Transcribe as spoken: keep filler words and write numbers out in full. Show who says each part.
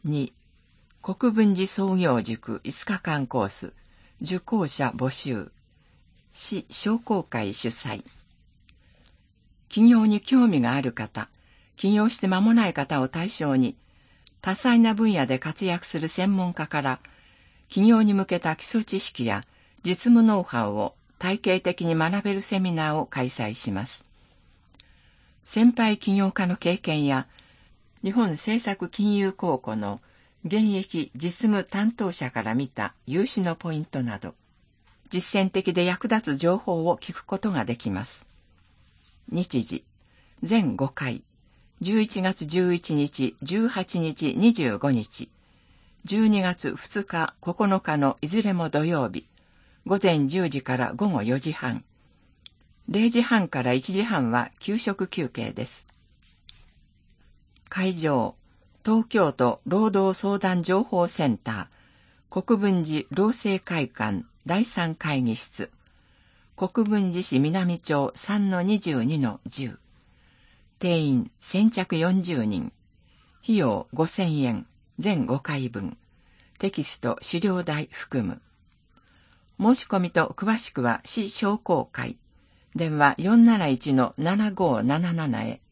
Speaker 1: に、国分寺創業塾いつかかんコース、受講者募集。市商工会主催。起業に興味がある方、起業して間もない方を対象に、多彩な分野で活躍する専門家から、起業に向けた基礎知識や実務ノウハウを体系的に学べるセミナーを開催します。先輩起業家の経験や、日本政策金融公庫の現役実務担当者から見た融資のポイントなど、実践的で役立つ情報を聞くことができます。日時、全ごかい、じゅういちがつじゅういちにち、じゅうはちにち、にじゅうごにち、じゅうにがつふつか、ここのかのいずれも土曜日、ごぜんじゅうじからごごよじはん、れいじはんからいちじはんは給食休憩です。会場、東京都労働相談情報センター、国分寺労政会館だいさん会議室、国分寺市南町 さんのにじゅうにのじゅう。定員先着よんじゅうにん。費用ごせんえん、全ごかいぶん。テキスト、資料代含む。申し込みと詳しくは市商工会。電話 よんなないちのななごーななな へ。